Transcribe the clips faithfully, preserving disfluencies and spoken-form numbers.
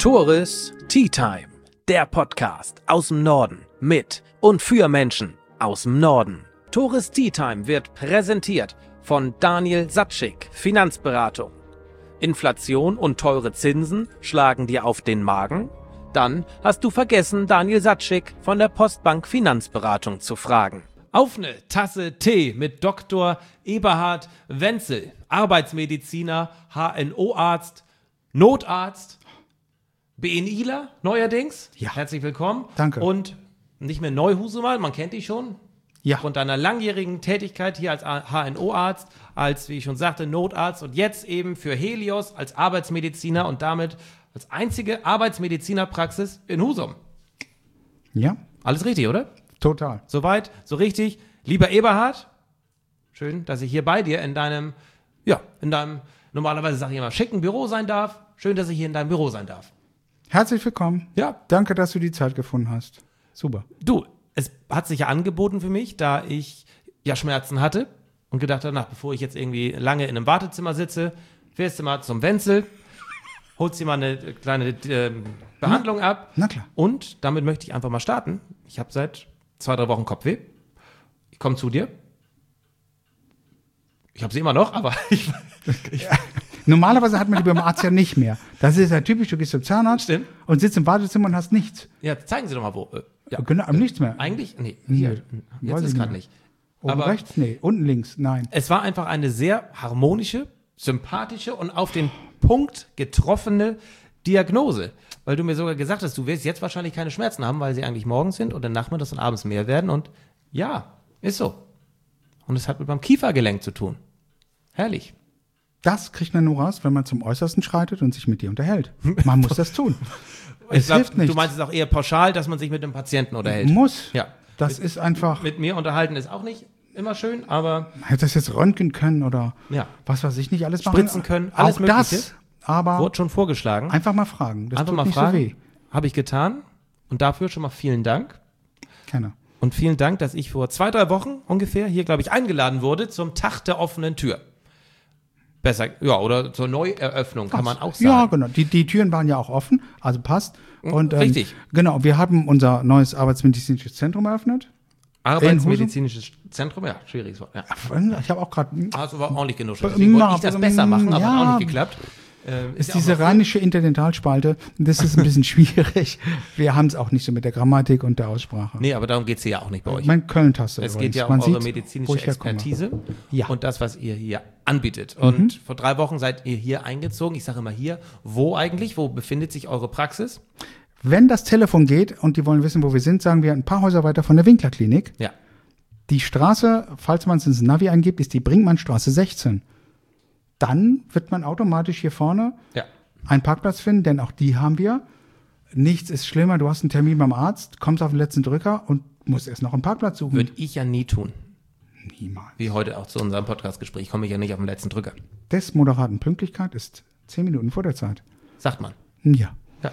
Tores Tea Time, der Podcast aus dem Norden mit und für Menschen aus dem Norden. Tores Tea Time wird präsentiert von Daniel Satschik, Finanzberatung. Inflation und teure Zinsen schlagen dir auf den Magen? Dann hast du vergessen, Daniel Satschik von der Postbank Finanzberatung zu fragen. Auf eine Tasse Tee mit Doktor Eberhard Wenzel, Arbeitsmediziner, H N O-Arzt, Notarzt, BNIler neuerdings. Ja. Herzlich willkommen. Danke. Und nicht mehr Neuhusumal, man kennt dich schon. Ja. Aufgrund deiner langjährigen Tätigkeit hier als H N O-Arzt, als, wie ich schon sagte, Notarzt und jetzt eben für Helios als Arbeitsmediziner und damit als einzige Arbeitsmedizinerpraxis in Husum. Ja, Alles richtig, oder? total. Soweit, so richtig. Lieber Eberhard, schön, dass ich hier bei dir in deinem, ja, in deinem, normalerweise sage ich immer, schicken Büro sein darf. Schön, dass ich hier in deinem Büro sein darf. Herzlich willkommen. Ja. Danke, dass du die Zeit gefunden hast. Super. Du, es hat sich ja angeboten für mich, da ich ja Schmerzen hatte und gedacht habe, nach, bevor ich jetzt irgendwie lange in einem Wartezimmer sitze, fährst du mal zum Wenzel, holst dir mal eine kleine äh, Behandlung ab. Na klar. Und damit möchte ich einfach mal starten. Ich habe seit zwei, drei Wochen Kopfweh. Ich komme zu dir. Ich habe sie immer noch, aber ich, ich Normalerweise hat man die beim Arzt ja nicht mehr. Das ist ja typisch, du gehst zum Zahnarzt Stimmt. und sitzt im Wartezimmer und hast nichts. ja, zeigen Sie doch mal wo. Äh, Ja. Genau, nichts mehr. Eigentlich? Nee, hier. Nee, Jetzt weiß ist ich gerade nicht. nicht. Oben Aber rechts? Nee, unten links? Nein. es war einfach eine sehr harmonische, sympathische und auf den Punkt getroffene Diagnose. Weil du mir sogar gesagt hast, du wirst jetzt wahrscheinlich keine Schmerzen haben, weil sie eigentlich morgens sind und dann nachmittags und abends mehr werden. Und ja, ist so. Und es hat mit meinem Kiefergelenk zu tun. Herrlich. Das kriegt man nur raus, wenn man zum Äußersten schreitet und sich mit dir unterhält. Man muss das tun. Ich Es glaub, hilft nichts. Du meinst es auch eher pauschal, dass man sich mit dem Patienten unterhält. Muss. Ja. Das ist einfach, Mit mir unterhalten ist auch nicht immer schön, aber hätte das jetzt röntgen können oder ja. was weiß ich nicht alles Spritzen können, alles Auch Mögliche. das, aber Wurde schon vorgeschlagen. einfach mal fragen. Das Einfach tut mal nicht fragen. so weh. Habe ich getan. Und dafür schon mal vielen Dank. Keiner. Und vielen Dank, dass ich vor zwei, drei Wochen ungefähr hier, glaube ich, eingeladen wurde zum Tag der offenen Tür. Besser, ja, oder zur Neueröffnung, kann man auch sagen. Ja, genau. Die, die Türen waren ja auch offen, also passt. Und, ähm, Richtig. Genau, wir haben unser neues arbeitsmedizinisches Zentrum eröffnet. Arbeitsmedizinisches Zentrum, ja, schwieriges Wort. Ja. Ich habe auch gerade, Hast du aber ordentlich genuschelt. Deswegen wollte ich das besser machen, aber Ja. hat auch nicht geklappt. Ähm, ist ja auch diese noch- rheinische Interdentalspalte, das ist ein bisschen schwierig. Wir haben es auch nicht so mit der Grammatik und der Aussprache. Nee, aber darum geht es hier ja auch nicht bei euch. Mein Köln-Taste Es übrigens. geht ja um Man eure sieht, wo medizinische ich herkomme. Expertise Ja. und das, was ihr hier anbietet. Und vor drei Wochen seid ihr hier eingezogen. Ich sage immer hier, wo eigentlich? Wo befindet sich eure Praxis? Wenn das Telefon geht und die wollen wissen, wo wir sind, sagen wir ein paar Häuser weiter von der Winkler-Klinik. Ja. Die Straße, falls man es ins Navi eingibt, ist die Brinkmannstraße sechzehn. Dann wird man automatisch hier vorne Ja. einen Parkplatz finden, denn auch die haben wir. Nichts ist schlimmer, du hast einen Termin beim Arzt, kommst auf den letzten Drücker und musst erst noch einen Parkplatz suchen. Würde ich ja nie tun. Niemals. Wie heute auch zu unserem Podcastgespräch. Komme ich ja nicht auf den letzten Drücker. Des moderaten Pünktlichkeit ist zehn Minuten vor der Zeit. Sagt man. Ja. Ja.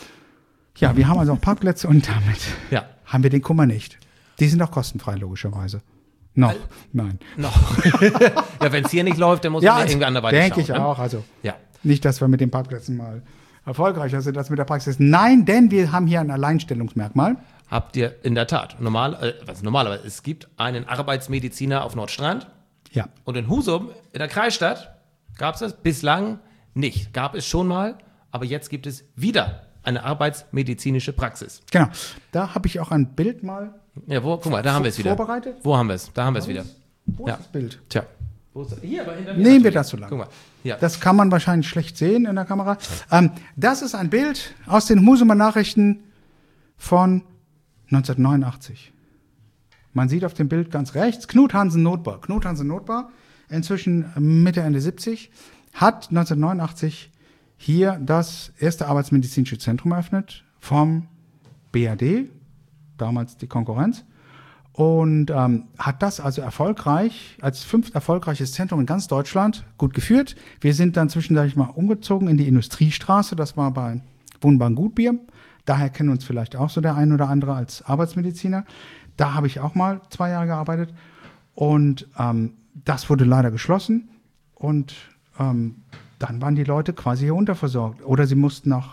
Ja, wir haben also auch Parkplätze und damit Ja. haben wir den Kummer nicht. Die sind auch kostenfrei, logischerweise. Noch. Nein. Noch. Ja, wenn es hier nicht läuft, dann muss man ja irgendwie anderweitig denke ich schauen, ne? auch. Also Ja. nicht, dass wir mit den Parkplätzen mal erfolgreicher sind als mit der Praxis. Nein, denn wir haben hier ein Alleinstellungsmerkmal. Habt ihr in der Tat. Normal, äh, was normalerweise, es gibt einen Arbeitsmediziner auf Nordstrand Ja. und in Husum, in der Kreisstadt, gab es das bislang nicht. Gab es schon mal, aber jetzt gibt es wieder eine arbeitsmedizinische Praxis. Genau. Da habe ich auch ein Bild mal Ja, wo, guck mal, da haben wir es wieder. vorbereitet. Wo haben wir es? Da haben wir es wieder. Wo Ja. ist das Bild? Tja. Wo ist das? Hier, aber hinter mir Nehmen wir natürlich. das so lang. Guck mal. Ja. Das kann man wahrscheinlich schlecht sehen in der Kamera. Ähm, das ist ein Bild aus den Husumer Nachrichten von neunzehnhundertneunundachtzig. Man sieht auf dem Bild ganz rechts Knut Hansen Notbar. Knut Hansen Notbar, inzwischen Mitte, Ende siebzig, hat neunzehnhundertneunundachtzig hier das erste arbeitsmedizinische Zentrum eröffnet vom B A D, damals die Konkurrenz. Und ähm, hat das also erfolgreich, als fünft erfolgreiches Zentrum in ganz Deutschland, gut geführt. Wir sind dann zwischendurch mal umgezogen in die Industriestraße, das war bei Wunderbar Gutbier. Daher kennen uns vielleicht auch so der ein oder andere als Arbeitsmediziner. Da habe ich auch mal zwei Jahre gearbeitet. Und ähm, das wurde leider geschlossen. Und ähm, dann waren die Leute quasi hier unterversorgt. Oder sie mussten nach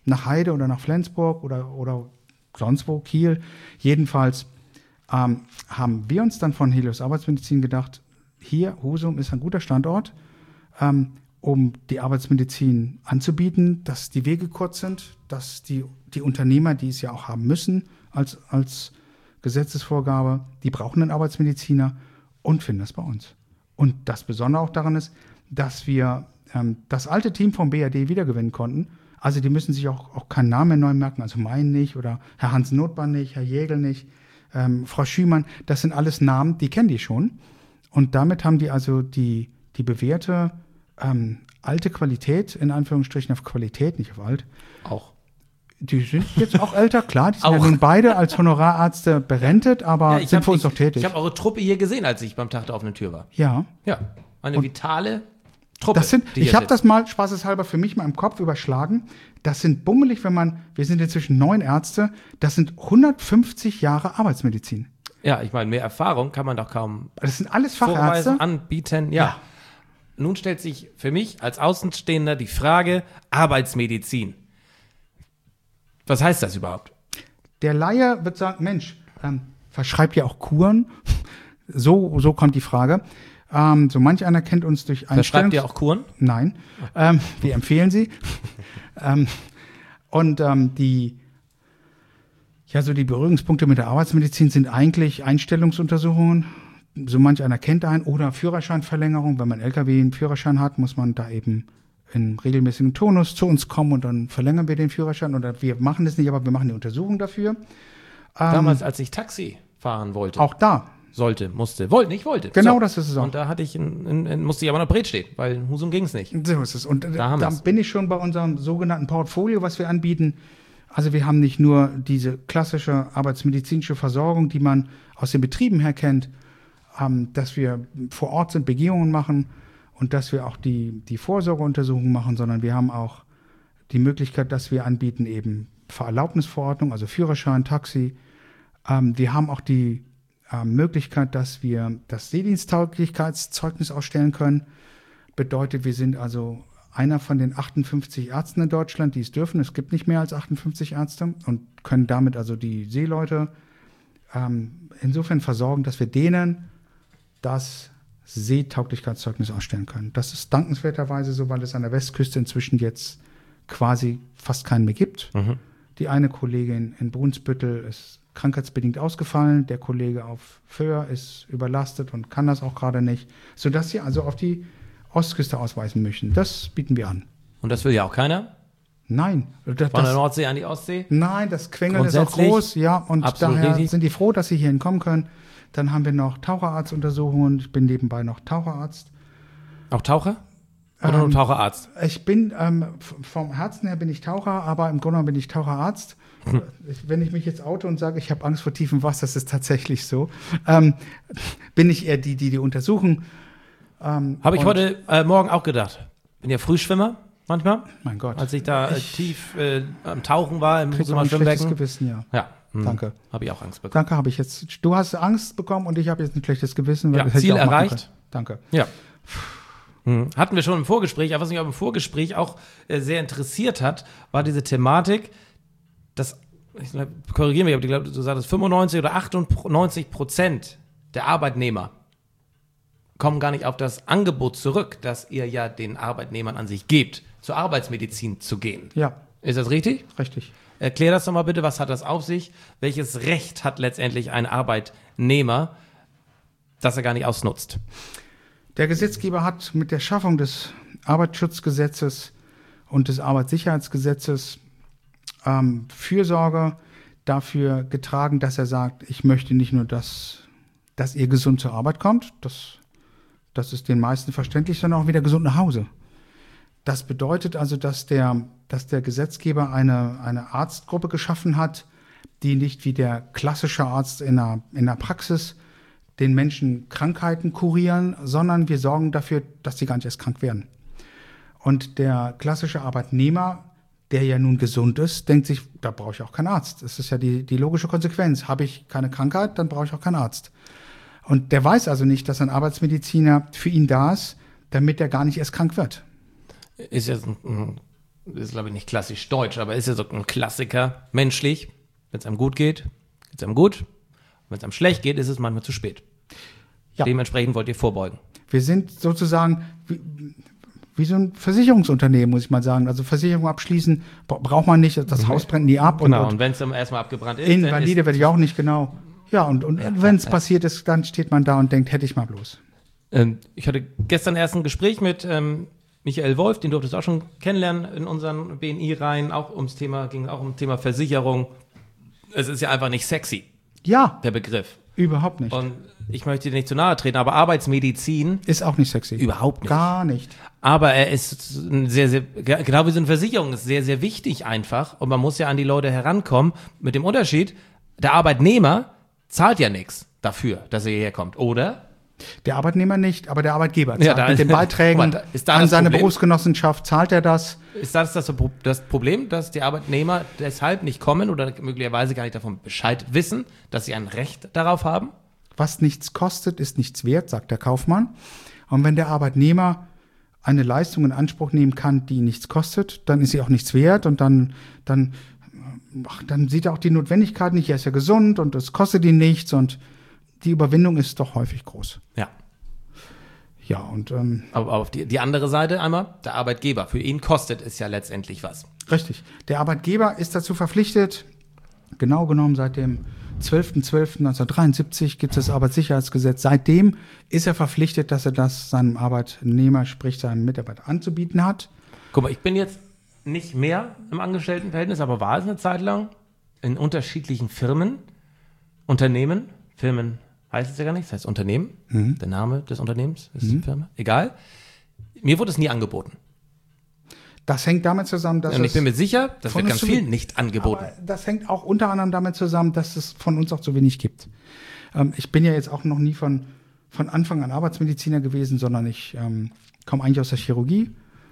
nach Heide oder nach Flensburg oder, oder sonst wo, Kiel. Jedenfalls ähm, haben wir uns dann von Helios Arbeitsmedizin gedacht, hier, Husum ist ein guter Standort, ähm, um die Arbeitsmedizin anzubieten, dass die Wege kurz sind, dass die, die Unternehmer, die es ja auch haben müssen als, als Gesetzesvorgabe, die brauchen einen Arbeitsmediziner und finden das bei uns. Und das Besondere auch daran ist, dass wir ähm, das alte Team vom B R D wiedergewinnen konnten. Also die müssen sich auch, auch keinen Namen mehr neu merken, also meinen nicht oder Herr Hans Notmann nicht, Herr Jägel nicht, ähm, Frau Schümann, das sind alles Namen, die kennen die schon. Und damit haben die also die, die bewährte ähm, alte Qualität, in Anführungsstrichen auf Qualität, nicht auf alt. Auch. Die sind jetzt auch älter, klar, die sind ja Auch. nun beide als Honorarärzte berentet, aber Ja, sind hab, für uns ich, noch tätig. Ich habe eure Truppe hier gesehen, als ich beim Tag der offenen Tür war. Ja. Ja, eine Und vitale Truppe. Das sind, die ich hier habe sitzt. das mal spaßeshalber für mich mal im Kopf überschlagen. Das sind bummelig, wenn man, wir sind inzwischen neun Ärzte, das sind hundertfünfzig Jahre Arbeitsmedizin. Ja, ich meine, mehr Erfahrung kann man doch kaum Das sind alles Fachärzte. vorweisen, anbieten. Ja. Ja. Nun stellt sich für mich als Außenstehender die Frage, Arbeitsmedizin. Was heißt das überhaupt? Der Laie wird sagen, Mensch, ähm, verschreibt ja auch Kuren. So, so kommt die Frage. Ähm, so manch einer kennt uns durch Verschreibt Einstellungs- ihr auch Kuren? Nein, ähm, wir empfehlen sie. ähm, und ähm, die, ja, so die Berührungspunkte mit der Arbeitsmedizin sind eigentlich Einstellungsuntersuchungen. So manch einer kennt einen oder Führerscheinverlängerung. Wenn man L K W einen Führerschein hat, muss man da eben in regelmäßigem Tonus zu uns kommen und dann verlängern wir den Führerschein. Oder wir machen das nicht, aber wir machen die Untersuchung dafür. Ähm, Damals, als ich Taxi fahren wollte. Auch da. Sollte, musste, wollte, nicht wollte. Genau, so. das ist es auch. Und da hatte ich, in, in, in, musste ich aber noch Bret stehen, weil in Husum ging es nicht. So ist es. Und da, Da haben da wir's. bin ich schon bei unserem sogenannten Portfolio, was wir anbieten. Also wir haben nicht nur diese klassische arbeitsmedizinische Versorgung, die man aus den Betrieben her kennt, ähm, dass wir vor Ort sind, Begehungen machen und dass wir auch die, die Vorsorgeuntersuchungen machen, sondern wir haben auch die Möglichkeit, dass wir anbieten eben Fahrerlaubnisverordnung, also Führerschein, Taxi. Ähm, wir haben auch die äh, Möglichkeit, dass wir das Seediensttauglichkeitszeugnis ausstellen können. Bedeutet, wir sind also einer von den achtundfünfzig Ärzten in Deutschland, die es dürfen. Es gibt nicht mehr als achtundfünfzig Ärzte und können damit also die Seeleute ähm, insofern versorgen, dass wir denen das Seetauglichkeitszeugnis ausstellen können. Das ist dankenswerterweise so, weil es an der Westküste inzwischen jetzt quasi fast keinen mehr gibt. Mhm. Die eine Kollegin in Brunsbüttel ist krankheitsbedingt ausgefallen, der Kollege auf Föhr ist überlastet und kann das auch gerade nicht, sodass sie also auf die Ostküste ausweisen möchten. Das bieten wir an. Und das will ja auch keiner? Nein. Das, Von der das, Nordsee an die Ostsee? nein, das Quengeln ist auch Grundsätzlich groß, ja, und absolut daher richtig. sind die froh, dass sie hierhin kommen können. Dann haben wir noch Taucherarztuntersuchungen. Ich bin nebenbei noch Taucherarzt. Auch Taucher? Oder nur Ähm, Taucherarzt? Ich bin, ähm, f- vom Herzen her bin ich Taucher, aber im Grunde genommen bin ich Taucherarzt. Hm. Ich, wenn ich mich jetzt oute und sage, ich habe Angst vor tiefem Wasser, das ist tatsächlich so, ähm, bin ich eher die, die die untersuchen. Ähm, Habe ich und- heute äh, Morgen auch gedacht. Bin ja Frühschwimmer manchmal, Mein Gott. als ich da äh, Ich tief äh, am Tauchen war im krieg auch Husumer ein schlechtes Schwimmbecken. Gewissen, ja. Ja, hm, Danke. Habe ich auch Angst bekommen. Danke, habe ich jetzt. Du hast Angst bekommen und ich habe jetzt ein schlechtes Gewissen. Ja, das hätte ich Ziel auch machen erreicht. können. Danke. Ja. Hm. Hatten wir schon im Vorgespräch, aber was mich auch im Vorgespräch auch äh, sehr interessiert hat, war diese Thematik, dass, ich glaub, korrigiere mich, aber ich glaube, du sagtest, fünfundneunzig oder achtundneunzig Prozent der Arbeitnehmer kommen gar nicht auf das Angebot zurück, das ihr ja den Arbeitnehmern an sich gebt, zur Arbeitsmedizin zu gehen. Ja, Ist das richtig? richtig. Erklär das doch mal bitte, was hat das auf sich? Welches Recht hat letztendlich ein Arbeitnehmer, das er gar nicht ausnutzt? Der Gesetzgeber hat mit der Schaffung des Arbeitsschutzgesetzes und des Arbeitssicherheitsgesetzes ähm, Fürsorge dafür getragen, dass er sagt, ich möchte nicht nur, dass, dass ihr gesund zur Arbeit kommt, das, das ist den meisten verständlich, sondern auch wieder gesund nach Hause. Das bedeutet also, dass der, dass der Gesetzgeber eine, eine Arztgruppe geschaffen hat, die nicht wie der klassische Arzt in der, in der Praxis den Menschen Krankheiten kurieren, sondern wir sorgen dafür, dass sie gar nicht erst krank werden. Und der klassische Arbeitnehmer, der ja nun gesund ist, denkt sich, da brauche ich auch keinen Arzt. Das ist ja die, die logische Konsequenz. Habe ich keine Krankheit, dann brauche ich auch keinen Arzt. Und der weiß also nicht, dass ein Arbeitsmediziner für ihn da ist, damit er gar nicht erst krank wird. Ist jetzt ein, ein das ist glaube ich nicht klassisch deutsch, aber ist ja so ein Klassiker, menschlich. Wenn es einem gut geht, geht es einem gut. Wenn es einem schlecht geht, ist es manchmal zu spät. Ja. Dementsprechend wollt ihr vorbeugen. Wir sind sozusagen wie, wie so ein Versicherungsunternehmen, muss ich mal sagen. Also Versicherung abschließen braucht man nicht, das mhm. Haus brennt nie ab. Genau, und, und wenn es dann erstmal abgebrannt ist. Invalide werde ich auch nicht, genau. Ja, und, und ja, wenn es ja. passiert ist, dann steht man da und denkt, hätte ich mal bloß. Ähm, ich hatte gestern erst ein Gespräch mit ähm, Michael Wolf, den durftest du auch schon kennenlernen in unseren B N I-Reihen, auch ums Thema, ging auch um Thema Versicherung. Es ist ja einfach nicht sexy. Ja. Der Begriff. Überhaupt nicht. Und ich möchte dir nicht zu nahe treten, aber Arbeitsmedizin ist auch nicht sexy. Überhaupt nicht. Gar nicht. Aber er ist ein sehr, sehr, genau wie so eine Versicherung, ist sehr, sehr wichtig einfach. Und man muss ja an die Leute herankommen. Mit dem Unterschied, der Arbeitnehmer zahlt ja nichts dafür, dass er hierher kommt, oder? Der Arbeitnehmer nicht, aber der Arbeitgeber zahlt. Ja, da, mit den Beiträgen da, ist da an seine Problem? Berufsgenossenschaft zahlt er das. Ist das, das das Problem, dass die Arbeitnehmer deshalb nicht kommen oder möglicherweise gar nicht davon Bescheid wissen, dass sie ein Recht darauf haben? Was nichts kostet, ist nichts wert, sagt der Kaufmann. Und wenn der Arbeitnehmer eine Leistung in Anspruch nehmen kann, die nichts kostet, dann ist sie auch nichts wert und dann, dann, ach, dann sieht er auch die Notwendigkeit nicht. Er ist ja gesund und es kostet ihn nichts und die Überwindung ist doch häufig groß. Ja. Ja, und ähm, aber auf die, die andere Seite einmal, der Arbeitgeber, für ihn kostet es ja letztendlich was. Richtig. Der Arbeitgeber ist dazu verpflichtet, genau genommen seit dem zwölfter zwölfter neunzehnhundertdreiundsiebzig gibt es das Arbeitssicherheitsgesetz. Seitdem ist er verpflichtet, dass er das seinem Arbeitnehmer, sprich seinem Mitarbeiter, anzubieten hat. Guck mal, ich bin jetzt nicht mehr im Angestelltenverhältnis, aber war es eine Zeit lang in unterschiedlichen Firmen, Unternehmen, Firmen heißt es ja gar nicht, das heißt Unternehmen, mhm. der Name des Unternehmens ist mhm. die Firma, egal. Mir wurde es nie angeboten. Das hängt damit zusammen, dass Und ich es bin mir sicher, das wird ganz vielen nicht angeboten. Aber das hängt auch unter anderem damit zusammen, dass es von uns auch zu wenig gibt. Ähm, ich bin ja jetzt auch noch nie von, von Anfang an Arbeitsmediziner gewesen, sondern ich ähm, komme eigentlich aus der Chirurgie.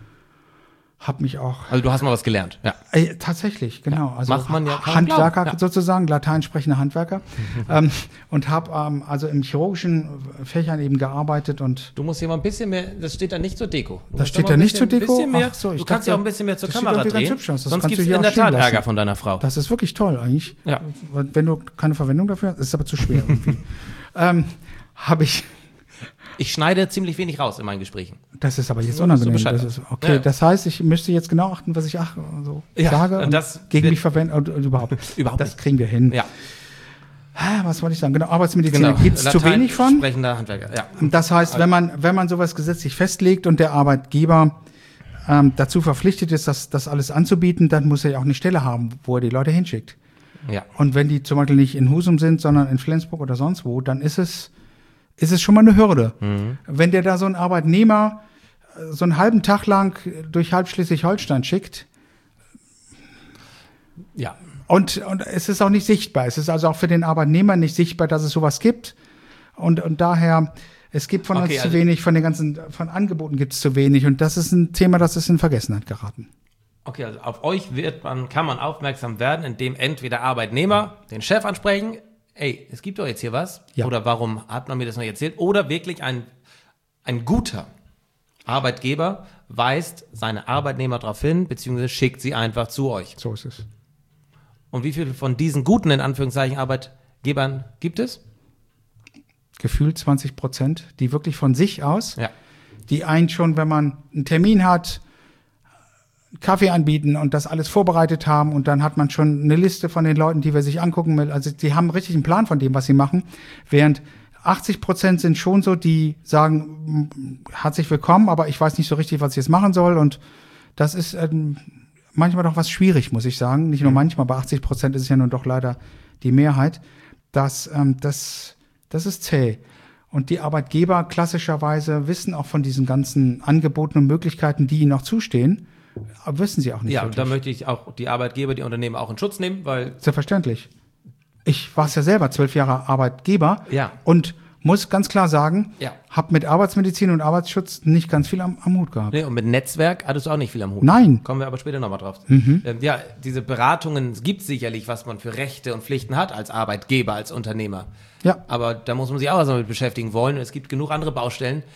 Hab mich auch. Also du hast mal was gelernt, ja. Äh, tatsächlich, genau. Ja, also macht man ja Handwerker ja. sozusagen, Latein sprechende Handwerker. ähm, und habe ähm, also im chirurgischen Fächern eben gearbeitet und. Du musst hier mal ein bisschen mehr, das steht da nicht zur Deko. Du das steht da nicht zur Deko? Bisschen mehr, Ach so, ich du kannst ja auch ein bisschen mehr zur Kamera drehen, ganz aus. Das sonst gibt es in in der Tat Ärger von deiner Frau. Das ist wirklich toll eigentlich. Ja. Wenn du keine Verwendung dafür hast, ist es aber zu schwer irgendwie. ähm, habe ich. Ich schneide ziemlich wenig raus in meinen Gesprächen. Das ist aber jetzt unangenehm. Das ist, okay, ja. Das heißt, ich müsste jetzt genau achten, was ich ach, so ja, sage und das gegen mich verwende und, und überhaupt. überhaupt das kriegen wir hin. Ja. Was wollte ich sagen? Genau, Arbeitsmedizin genau. gibt es zu wenig von. Sprechender Handwerker. Ja. Das heißt, wenn man, wenn man sowas gesetzlich festlegt und der Arbeitgeber ähm, dazu verpflichtet ist, das, das alles anzubieten, dann muss er ja auch eine Stelle haben, wo er die Leute hinschickt. Ja. Und wenn die zum Beispiel nicht in Husum sind, sondern in Flensburg oder sonst wo, dann ist es ist es schon mal eine Hürde. Mhm. Wenn der da so einen Arbeitnehmer so einen halben Tag lang durch halb Schleswig-Holstein schickt. Ja. Und, und es ist auch nicht sichtbar. Es ist also auch für den Arbeitnehmer nicht sichtbar, dass es sowas gibt. Und, und daher, es gibt von okay, uns zu also wenig, von den ganzen, von Angeboten gibt es zu wenig. Und das ist ein Thema, das ist in Vergessenheit geraten. Okay, also auf euch wird man, kann man aufmerksam werden, indem entweder Arbeitnehmer den Chef ansprechen, ey, es gibt doch jetzt hier was. Ja. Oder warum hat man mir das noch erzählt? Oder wirklich ein, ein guter Arbeitgeber weist seine Arbeitnehmer darauf hin, beziehungsweise schickt sie einfach zu euch. So ist es. Und wie viele von diesen guten, in Anführungszeichen, Arbeitgebern gibt es? Gefühlt zwanzig Prozent, die wirklich von sich aus, ja. die einen schon, wenn man einen Termin hat, Kaffee anbieten und das alles vorbereitet haben und dann hat man schon eine Liste von den Leuten, die wir sich angucken will. Also die haben richtig einen Plan von dem, was sie machen, während achtzig Prozent sind schon so, die sagen, herzlich willkommen, aber ich weiß nicht so richtig, was ich jetzt machen soll und das ist ähm, manchmal doch was schwierig, muss ich sagen. Nicht nur manchmal, bei achtzig Prozent ist es ja nun doch leider die Mehrheit. Das, ähm, das, das ist zäh. Und die Arbeitgeber klassischerweise wissen auch von diesen ganzen Angeboten und Möglichkeiten, die ihnen auch zustehen, aber wissen sie auch nicht. Ja, wirklich. Da möchte ich auch die Arbeitgeber, die Unternehmen auch in Schutz nehmen, weil... Selbstverständlich. Ich war es ja selber zwölf Jahre Arbeitgeber ja. und muss ganz klar sagen, ja. habe mit Arbeitsmedizin und Arbeitsschutz nicht ganz viel am, am Hut gehabt. Nee, und mit Netzwerk hattest du auch nicht viel am Hut. Nein. Kommen wir aber später nochmal drauf. Mhm. Ähm, ja, diese Beratungen, es gibt sicherlich, was man für Rechte und Pflichten hat als Arbeitgeber, als Unternehmer. Ja. Aber da muss man sich auch erstmal mit beschäftigen wollen. Es gibt genug andere Baustellen.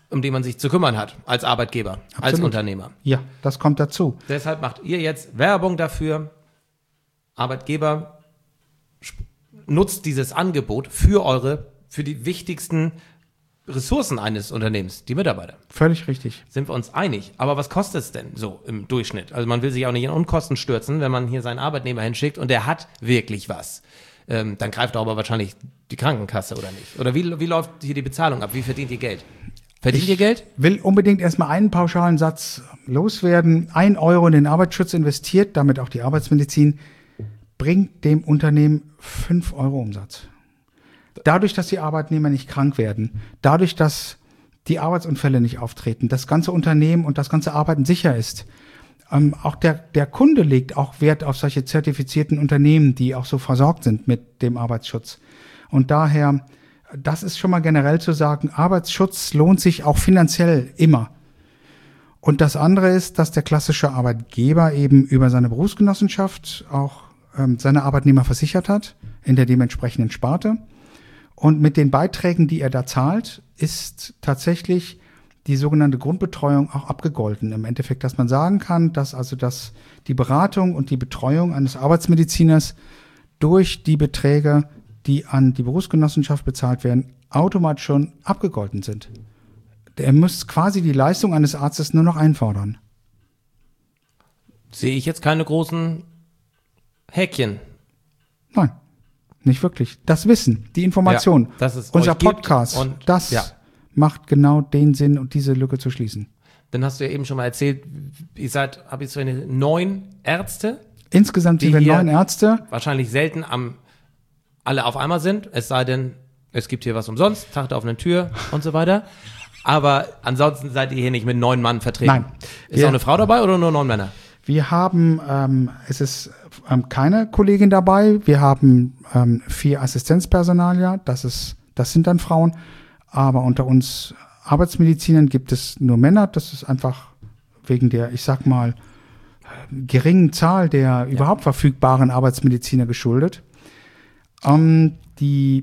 um die man sich zu kümmern hat, als Arbeitgeber, Absolut. als Unternehmer. Ja, das kommt dazu. Deshalb macht ihr jetzt Werbung dafür. Arbeitgeber, nutzt dieses Angebot für eure, für die wichtigsten Ressourcen eines Unternehmens, die Mitarbeiter. Völlig richtig. Sind wir uns einig. Aber was kostet es denn so im Durchschnitt? Also man will sich auch nicht in Unkosten stürzen, wenn man hier seinen Arbeitnehmer hinschickt und der hat wirklich was. Ähm, dann greift aber wahrscheinlich die Krankenkasse oder nicht. Oder wie, wie läuft hier die Bezahlung ab? Wie verdient ihr Geld? Verdient Ich ihr Geld? will unbedingt erstmal einen pauschalen Satz loswerden. Ein Euro in den Arbeitsschutz investiert, damit auch die Arbeitsmedizin, bringt dem Unternehmen fünf Euro Umsatz. Dadurch, dass die Arbeitnehmer nicht krank werden, dadurch, dass die Arbeitsunfälle nicht auftreten, das ganze Unternehmen und das ganze Arbeiten sicher ist. Ähm, auch der, der Kunde legt auch Wert auf solche zertifizierten Unternehmen, die auch so versorgt sind mit dem Arbeitsschutz. Und daher, das ist schon mal generell zu sagen, Arbeitsschutz lohnt sich auch finanziell immer. Und das andere ist, dass der klassische Arbeitgeber eben über seine Berufsgenossenschaft auch ähm, seine Arbeitnehmer versichert hat in der dementsprechenden Sparte. Und mit den Beiträgen, die er da zahlt, ist tatsächlich die sogenannte Grundbetreuung auch abgegolten. Im Endeffekt, dass man sagen kann, dass also dass die Beratung und die Betreuung eines Arbeitsmediziners durch die Beträge, die an die Berufsgenossenschaft bezahlt werden, automatisch schon abgegolten sind. Er muss quasi die Leistung eines Arztes nur noch einfordern. Sehe ich jetzt keine großen Häkchen. Nein. Nicht wirklich. Das Wissen, die Information, ja, dass es unser euch gibt Podcast, und, das ja. macht genau den Sinn, und diese Lücke zu schließen. Dann hast du ja eben schon mal erzählt, ihr seid, habe ich so eine neun Ärzte. Insgesamt sind wir neun Ärzte. Wahrscheinlich selten am, alle auf einmal sind, es sei denn, es gibt hier was umsonst, Tag der offenen Tür und so weiter. Aber ansonsten seid ihr hier nicht mit neun Mann vertreten. Nein. Ist auch eine Frau dabei oder nur neun Männer? Wir haben, ähm, es ist ähm, keine Kollegin dabei. Wir haben ähm, vier Assistenzpersonalier. Das ist, das sind dann Frauen. Aber unter uns Arbeitsmedizinern gibt es nur Männer. Das ist einfach wegen der, ich sag mal, geringen Zahl der ja. überhaupt verfügbaren Arbeitsmediziner geschuldet. Ähm, die,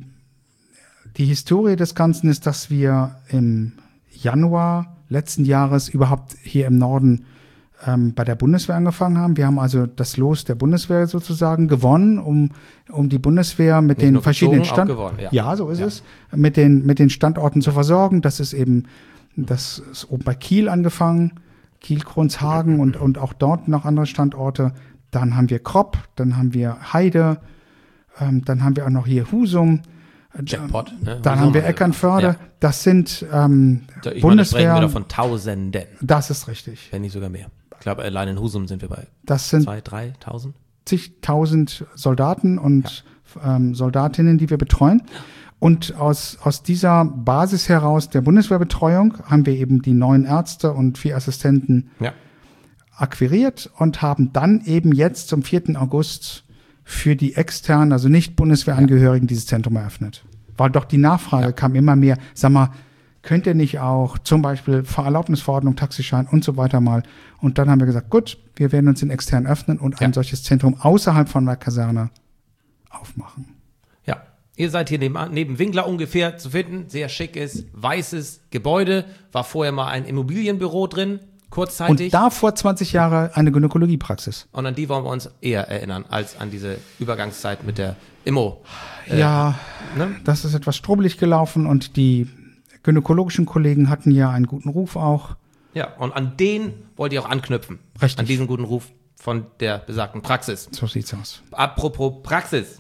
die Historie des Ganzen ist, dass wir im Januar letzten Jahres überhaupt hier im Norden ähm, bei der Bundeswehr angefangen haben. Wir haben also das Los der Bundeswehr sozusagen gewonnen, um, um die Bundeswehr mit Nicht den nur verschiedenen Stand Standorten, ja. ja, so ist ja. es, mit den, mit den Standorten zu versorgen. Das ist eben, das ist oben bei Kiel angefangen, Kiel, Kronshagen und, und auch dort noch andere Standorte. Dann haben wir Kropp, dann haben wir Heide, ähm, dann haben wir auch noch hier Husum. Jackpot, ne? Dann haben wir Eckernförde. Ja. Das sind ähm, ich Bundeswehr. Meine, das von Tausenden. Das ist richtig. Wenn nicht sogar mehr. Ich glaube, allein in Husum sind wir bei das sind zwei, dreitausend. zigtausend Soldaten und ja. ähm, Soldatinnen, die wir betreuen. Und aus, aus dieser Basis heraus der Bundeswehrbetreuung haben wir eben die neun Ärzte und vier Assistenten ja. akquiriert und haben dann eben jetzt zum vierten August für die externen, also nicht Bundeswehrangehörigen, ja. dieses Zentrum eröffnet. Weil doch die Nachfrage ja. kam immer mehr, sag mal, könnt ihr nicht auch zum Beispiel Fahrerlaubnisverordnung, Taxischein und so weiter mal. Und dann haben wir gesagt, gut, wir werden uns den extern öffnen und ja. ein solches Zentrum außerhalb von der Kaserne aufmachen. Ja, ihr seid hier neben, neben Winkler ungefähr zu finden. Sehr schickes, weißes Gebäude. War vorher mal ein Immobilienbüro drin. Kurzzeitig. Und da vor zwanzig Jahren eine Gynäkologiepraxis. Und an die wollen wir uns eher erinnern, als an diese Übergangszeit mit der Immo. Äh, ja, ne? Das ist etwas strubbelig gelaufen und die gynäkologischen Kollegen hatten ja einen guten Ruf auch. Ja, und an den wollt ihr auch anknüpfen. Richtig. An diesen guten Ruf von der besagten Praxis. So sieht's aus. Apropos Praxis.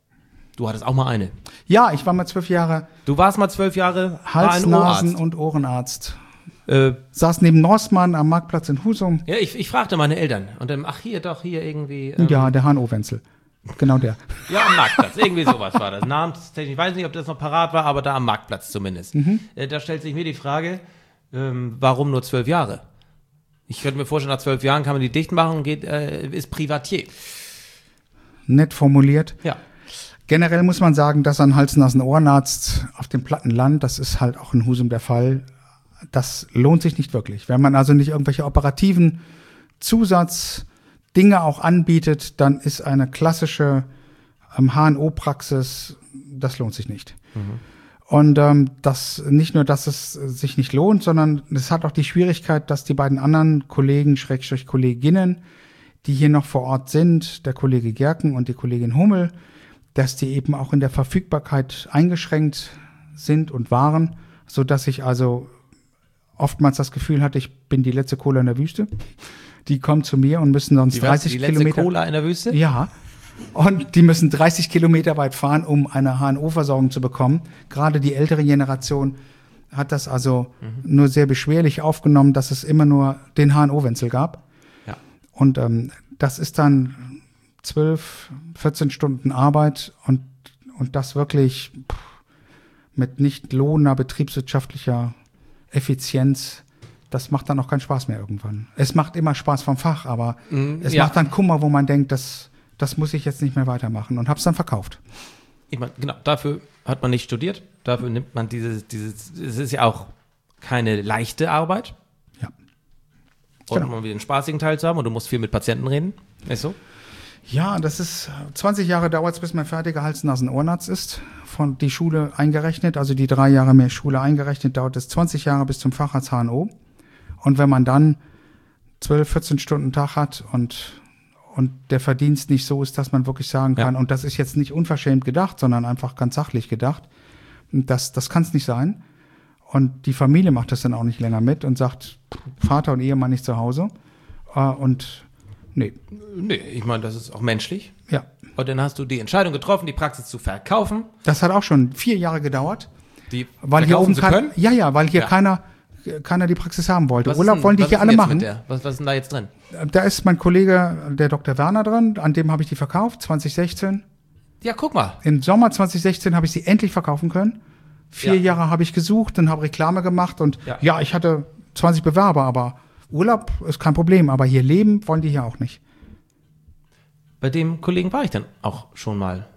Du hattest auch mal eine. Ja, ich war mal zwölf Jahre. Du warst mal zwölf Jahre Hals-, Nasen- und Ohrenarzt. Äh, Saß neben Norsmann am Marktplatz in Husum. Ja, ich, ich fragte meine Eltern. Und dann, ach hier, doch, hier irgendwie. Ähm, ja, der H N O-Wenzel. Genau der. Ja, am Marktplatz. Irgendwie sowas war das. Namenstechnisch, ich weiß nicht, ob das noch parat war, aber da am Marktplatz zumindest. Mhm. Äh, da stellt sich mir die Frage, ähm, warum nur zwölf Jahre? Ich könnte mir vorstellen, nach zwölf Jahren kann man die dicht machen und geht, äh, ist Privatier. Nett formuliert. Ja. Generell muss man sagen, dass ein Hals-, Nasen-, Ohrenarzt auf dem platten Land, das ist halt auch in Husum der Fall, das lohnt sich nicht wirklich. Wenn man also nicht irgendwelche operativen Zusatzdinge auch anbietet, dann ist eine klassische ähm, H N O-Praxis, das lohnt sich nicht. Mhm. Und ähm, das nicht nur, dass es sich nicht lohnt, sondern es hat auch die Schwierigkeit, dass die beiden anderen Kollegen, Schrägstrich Kolleginnen, die hier noch vor Ort sind, der Kollege Gerken und die Kollegin Hummel, dass die eben auch in der Verfügbarkeit eingeschränkt sind und waren, so dass ich also oftmals das Gefühl hatte, ich bin die letzte Cola in der Wüste. Die kommen zu mir und müssen sonst die dreißig die letzte Kilometer. Cola in der Wüste? Ja. Und die müssen dreißig Kilometer weit fahren, um eine H N O-Versorgung zu bekommen. Gerade die ältere Generation hat das also mhm. nur sehr beschwerlich aufgenommen, dass es immer nur den H N O-Wenzel gab. Ja. Und ähm, das ist dann zwölf, vierzehn Stunden Arbeit und, und das wirklich pff, mit nicht lohnender betriebswirtschaftlicher Effizienz. Das macht dann auch keinen Spaß mehr irgendwann. Es macht immer Spaß vom Fach, aber mm, es ja. macht dann Kummer, wo man denkt, das, das muss ich jetzt nicht mehr weitermachen und hab's dann verkauft. Ich meine, genau, dafür hat man nicht studiert, dafür nimmt man dieses, dieses, es ist ja auch keine leichte Arbeit. Ja. Und genau. um wieder einen spaßigen Teil zu haben und du musst viel mit Patienten reden, ist so? Ja, das ist, zwanzig Jahre dauert es, bis man fertiger Hals-Nasen-Ohrenarzt ist, von die Schule eingerechnet, also die drei Jahre mehr Schule eingerechnet, dauert es zwanzig Jahre bis zum Facharzt H N O. Und wenn man dann zwölf, vierzehn Stunden Tag hat und, und der Verdienst nicht so ist, dass man wirklich sagen kann, ja. und das ist jetzt nicht unverschämt gedacht, sondern einfach ganz sachlich gedacht, das, das kann es nicht sein. Und die Familie macht das dann auch nicht länger mit und sagt, Vater und Ehemann nicht zu Hause. Und nee. Nee, ich meine, das ist auch menschlich. Ja. Und dann hast du die Entscheidung getroffen, die Praxis zu verkaufen. Das hat auch schon vier Jahre gedauert. Die weil hier oben zu kann, können? Ja, ja, weil hier ja. keiner, keiner die Praxis haben wollte. Was Urlaub denn, wollen die hier alle machen. Was, was ist denn da jetzt drin? Da ist mein Kollege, der Doktor Werner drin, an dem habe ich die verkauft, zwanzig sechzehn. Ja, guck mal. Im Sommer zwanzig sechzehn habe ich sie endlich verkaufen können. Vier ja. Jahre habe ich gesucht und habe Reklame gemacht und ja. ja, ich hatte zwanzig Bewerber, aber Urlaub ist kein Problem. Aber hier leben wollen die hier auch nicht. Bei dem Kollegen war ich dann auch schon mal,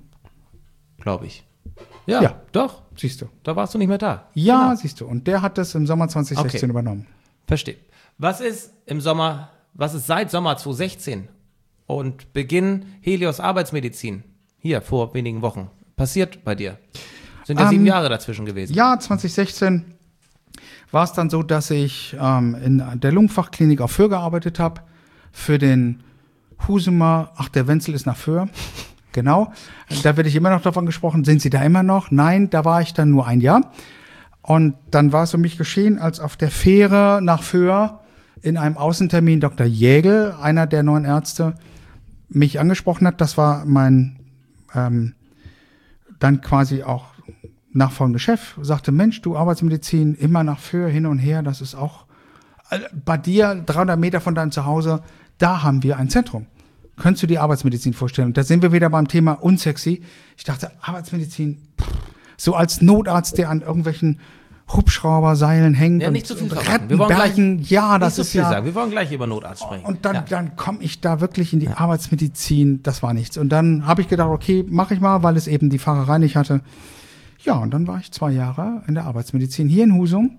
glaube ich. Ja, ja, doch. Siehst du. Da warst du nicht mehr da. Ja, genau. Siehst du. Und der hat das im Sommer zwanzig sechzehn okay. übernommen. Verstehe. Was ist im Sommer, was ist seit Sommer zwanzig sechzehn und Beginn Helios Arbeitsmedizin, hier vor wenigen Wochen, passiert bei dir? Sind ja ähm, sieben Jahre dazwischen gewesen. Ja, zwanzig sechzehn war es dann so, dass ich ähm, in der Lungenfachklinik auf Föhr gearbeitet habe, für den Husumer, ach, der Wenzel ist nach Föhr, genau, da werde ich immer noch davon gesprochen, sind Sie da immer noch? Nein, da war ich dann nur ein Jahr und dann war es um mich geschehen, als auf der Fähre nach Föhr in einem Außentermin Doktor Jägel, einer der neuen Ärzte, mich angesprochen hat, das war mein ähm, dann quasi auch nachfolgende Chef, sagte, Mensch, du Arbeitsmedizin, immer nach Föhr, hin und her, das ist auch äh, bei dir dreihundert Meter von deinem Zuhause, da haben wir ein Zentrum. Könntest du die Arbeitsmedizin vorstellen? Und da sind wir wieder beim Thema unsexy. Ich dachte, Arbeitsmedizin, pff, so als Notarzt, der an irgendwelchen Hubschrauberseilen hängt. Ja, nicht zu und, viel und verraten. Wir wollen Bergen, gleich, ja, das nicht ist so viel ja. sagen. Wir wollen gleich über Notarzt sprechen. Und dann, ja. dann komme ich da wirklich in die ja. Arbeitsmedizin. Das war nichts. Und dann habe ich gedacht, okay, mache ich mal, weil es eben die Fahrerei nicht hatte. Ja, und dann war ich zwei Jahre in der Arbeitsmedizin hier in Husum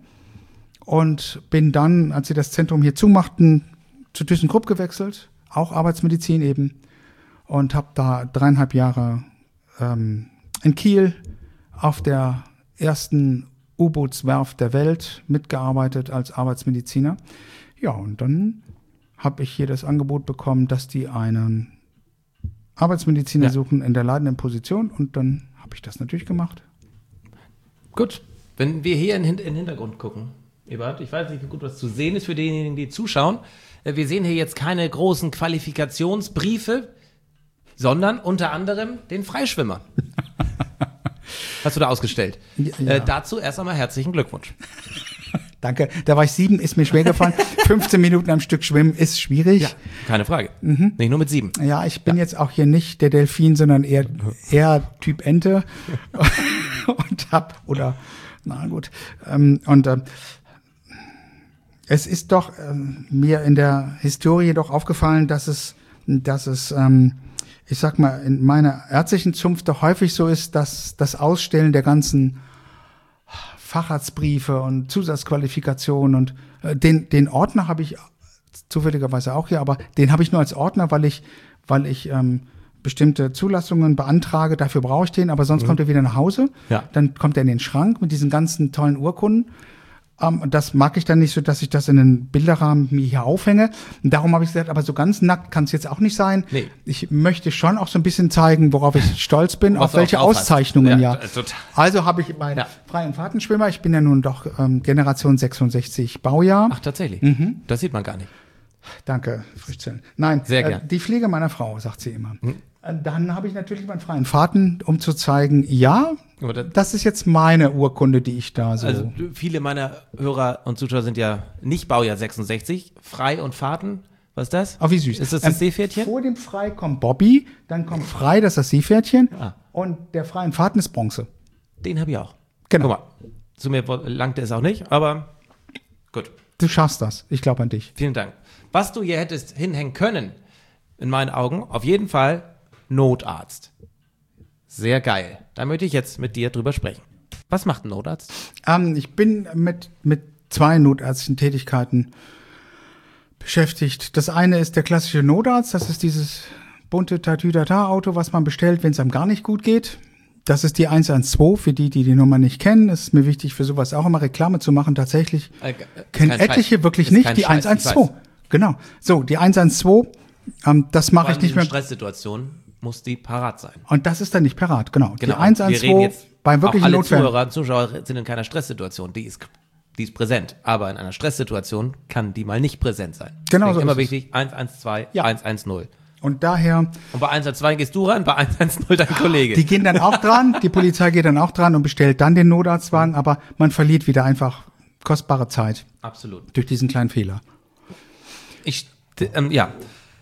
und bin dann, als sie das Zentrum hier zumachten, zu ThyssenKrupp gewechselt, auch Arbeitsmedizin eben, und habe da dreieinhalb Jahre ähm, in Kiel auf der ersten U-Bootswerft der Welt mitgearbeitet als Arbeitsmediziner. Ja, und dann habe ich hier das Angebot bekommen, dass die einen Arbeitsmediziner ja. suchen in der leitenden Position, und dann habe ich das natürlich gemacht. Gut, wenn wir hier in, in den Hintergrund gucken, Eberhard, ich weiß nicht, wie gut was zu sehen ist für diejenigen, die zuschauen. Wir sehen hier jetzt keine großen Qualifikationsbriefe, sondern unter anderem den Freischwimmer. Hast du da ausgestellt. Ja, ja. Äh, dazu erst einmal herzlichen Glückwunsch. Danke. Da war ich sieben, ist mir schwer gefallen. fünfzehn Minuten am Stück schwimmen ist schwierig. Ja, keine Frage. Mhm. Nicht nur mit sieben. Ja, ich bin ja. jetzt auch hier nicht der Delfin, sondern eher, eher Typ Ente. und hab, oder, na gut. Ähm, und ähm, es ist doch ähm, mir in der Historie doch aufgefallen, dass es, dass es, ähm, ich sag mal, in meiner ärztlichen Zunft doch häufig so ist, dass das Ausstellen der ganzen Facharztbriefe und Zusatzqualifikationen und äh, den, den Ordner habe ich zufälligerweise auch hier, aber den habe ich nur als Ordner, weil ich, weil ich ähm, bestimmte Zulassungen beantrage, dafür brauche ich den, aber sonst mhm. kommt er wieder nach Hause. Ja. Dann kommt er in den Schrank mit diesen ganzen tollen Urkunden. Um, das mag ich dann nicht so, dass ich das in einen Bilderrahmen mir hier aufhänge. Und darum habe ich gesagt, aber so ganz nackt kann es jetzt auch nicht sein. Nee. Ich möchte schon auch so ein bisschen zeigen, worauf ich stolz bin, auf welche Auszeichnungen, ja. ja. Total. Also habe ich meinen Ja. freien Fahrtenschwimmer. Ich bin ja nun doch ähm, Generation sechsundsechzig Baujahr. Ach, tatsächlich? Mhm. Das sieht man gar nicht. Danke, Frischzeln. Nein, Sehr äh, gern. die Pflege meiner Frau, sagt sie immer. Mhm. Äh, Dann habe ich natürlich meinen freien Fahrten, um zu zeigen, ja, Aber das- das ist jetzt meine Urkunde, die ich da so... Also viele meiner Hörer und Zuschauer sind ja nicht Baujahr sechsundsechzig, Frei und Fahrten. Was ist das? Oh, wie süß. Ist das das Ähm, Seepferdchen? Vor dem Frei kommt Bobby, dann kommt Frei, das ist das Seepferdchen. Ah. Und der freien Fahrten ist Bronze. Den habe ich auch. Genau. Guck mal, zu mir langte es auch nicht, aber gut. Du schaffst das. Ich glaube an dich. Vielen Dank. Was du hier hättest hinhängen können, in meinen Augen, auf jeden Fall Notarzt. Sehr geil. Da möchte ich jetzt mit dir drüber sprechen. Was macht ein Notarzt? Ähm, ich bin mit, mit zwei notärztlichen Tätigkeiten beschäftigt. Das eine ist der klassische Notarzt. Das ist dieses bunte Tatütata-Auto, was man bestellt, wenn es einem gar nicht gut geht. Das ist die eins eins zwei. Für die, die die Nummer nicht kennen, ist mir wichtig, für sowas auch immer Reklame zu machen. Tatsächlich Äh, kennen kein etliche Scheiß. wirklich Ist nicht kein die Scheiß, eins eins ich zwei. weiß. Genau. So, die eins eins zwei, ähm, das mache ich nicht in mehr. Stresssituationen muss die parat sein. Und das ist dann nicht parat, genau. Genau. Die eins Wir eins reden zwei jetzt, bei auch wirklichen alle Notfällen. Zuhörer und Zuschauer sind in keiner Stresssituation. Die ist, die ist präsent. Aber in einer Stresssituation kann die mal nicht präsent sein. Genau Deswegen so immer ist es. wichtig, eins eins zwei, Ja. eins eins null. Und daher, Und bei eins eins zwei gehst du ran, bei eins eins null dein Kollege. die gehen dann auch dran, die Polizei geht dann auch dran und bestellt dann den Notarztwagen, aber man verliert wieder einfach kostbare Zeit Absolut. durch diesen kleinen Fehler. Ich, d- ähm, ja.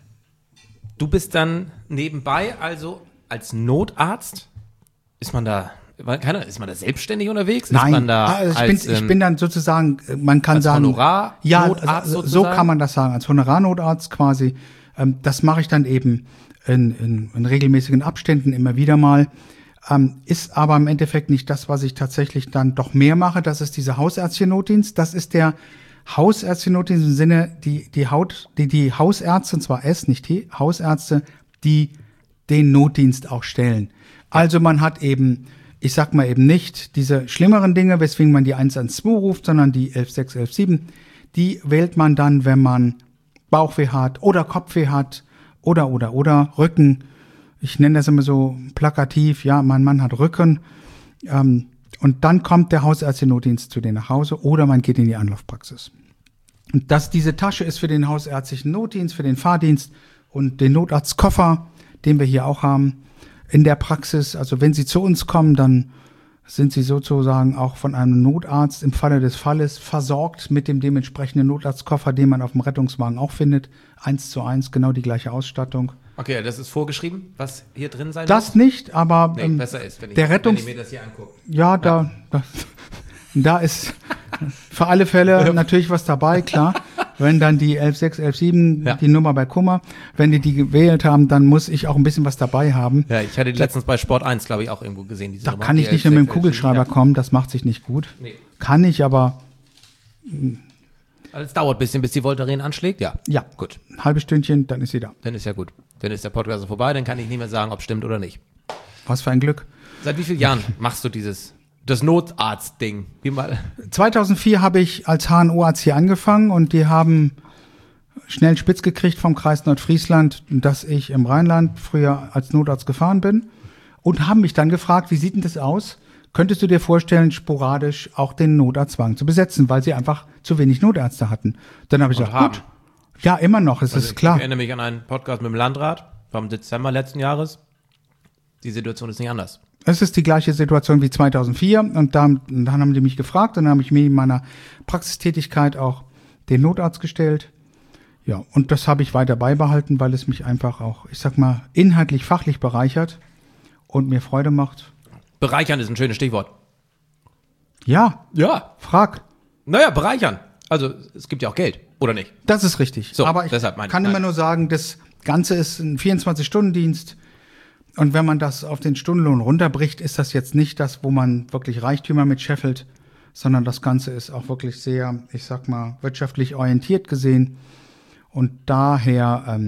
Du bist dann nebenbei, also als Notarzt, ist man da, keine Ahnung, ist man da selbstständig unterwegs? Ist Nein, man da also ich, als, bin, ich ähm, bin dann sozusagen, äh, man kann als sagen, Honorarnotarzt ja, so, so sozusagen? kann man das sagen, als Honorarnotarzt quasi. Ähm, das mache ich dann eben in, in, in regelmäßigen Abständen immer wieder mal. Ähm, ist aber im Endeffekt nicht das, was ich tatsächlich dann doch mehr mache. Das ist dieser hausärztliche Notdienst. Das ist der hausärztliche Notdienst im Sinne, die, die Haut, die, die Hausärzte, und zwar S, nicht T, Hausärzte, die den Notdienst auch stellen. Also man hat eben, ich sag mal eben nicht diese schlimmeren Dinge, weswegen man die eins eins zwei ruft, sondern die elf sechs, elf sieben. Die wählt man dann, wenn man Bauchweh hat oder Kopfweh hat oder, oder, oder Rücken. Ich nenne das immer so plakativ, ja, mein Mann hat Rücken. Ähm, und dann kommt der hausärztliche Notdienst zu dir nach Hause oder man geht in die Anlaufpraxis. Und das, diese Tasche ist für den hausärztlichen Notdienst, für den Fahrdienst und den Notarztkoffer, den wir hier auch haben, in der Praxis. Also wenn Sie zu uns kommen, dann sind Sie sozusagen auch von einem Notarzt im Falle des Falles versorgt mit dem dementsprechenden Notarztkoffer, den man auf dem Rettungswagen auch findet. Eins zu eins, genau die gleiche Ausstattung. Okay, das ist vorgeschrieben, was hier drin sein Das muss? nicht, aber Nee, ähm, besser ist, wenn ich, der wenn Rettungs- ich mir das hier angucke. ja, da, da, da ist für alle Fälle natürlich was dabei, klar. Wenn dann die elf sechs, elf sieben, Ja. die Nummer bei Kummer, wenn die die gewählt haben, dann muss ich auch ein bisschen was dabei haben. Ja, ich hatte die letztens bei Sport eins, glaube ich, auch irgendwo gesehen. Diese Da Nummer. kann ich Die nicht mehr mit dem elf sechs, elf sieben, Kugelschreiber ja. kommen, das macht sich nicht gut. Nee. Kann ich, aber Also es dauert ein bisschen, bis die Voltaren anschlägt. Ja, ja, gut. ein halbes Stündchen, dann ist sie da. Dann ist ja gut. Dann ist der Podcast vorbei, dann kann ich nicht mehr sagen, ob stimmt oder nicht. Was für ein Glück. Seit wie vielen Jahren machst du dieses, das Notarzt-Ding? Wie mal? zweitausendvier habe ich als H N O-Arzt hier angefangen und die haben schnell spitz gekriegt vom Kreis Nordfriesland, dass ich im Rheinland früher als Notarzt gefahren bin und haben mich dann gefragt, wie sieht denn das aus? Könntest du dir vorstellen, sporadisch auch den Notarztwagen zu besetzen, weil sie einfach zu wenig Notärzte hatten? Dann habe ich Und gesagt, haben. gut, ja, immer noch, es Also ist klar. Ich erinnere mich an einen Podcast mit dem Landrat vom Dezember letzten Jahres. Die Situation ist nicht anders. Es ist die gleiche Situation wie zweitausendvier und dann, dann haben die mich gefragt und dann habe ich mir in meiner Praxistätigkeit auch den Notarzt gestellt. Ja, und das habe ich weiter beibehalten, weil es mich einfach auch, ich sag mal, inhaltlich, fachlich bereichert und mir Freude macht. Bereichern ist ein schönes Stichwort. Ja, Ja. frag. Naja, bereichern. Also es gibt ja auch Geld, oder nicht? Das ist richtig. So, aber ich deshalb meine ich, kann immer nein. nur sagen, das Ganze ist ein vierundzwanzig-Stunden-Dienst. Und wenn man das auf den Stundenlohn runterbricht, ist das jetzt nicht das, wo man wirklich Reichtümer mit scheffelt, sondern das Ganze ist auch wirklich sehr, ich sag mal, wirtschaftlich orientiert gesehen. Und daher ähm,